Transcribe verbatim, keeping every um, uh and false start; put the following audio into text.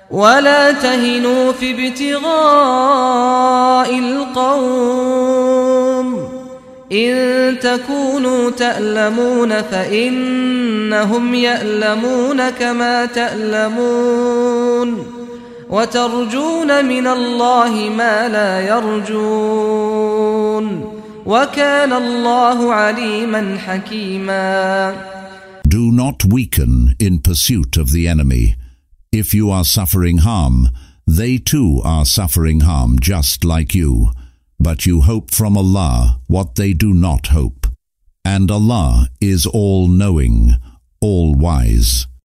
ولا تهنوا في ابتغاء القوم إن تكونوا تألمون فإنهم يألمون كما تألمون وترجون من الله ما لا يرجون وكان الله عليما حكيما. Do not weaken in pursuit of the enemy. If you are suffering harm, they too are suffering harm just like you. But you hope from Allah what they do not hope. And Allah is all-knowing, all-wise.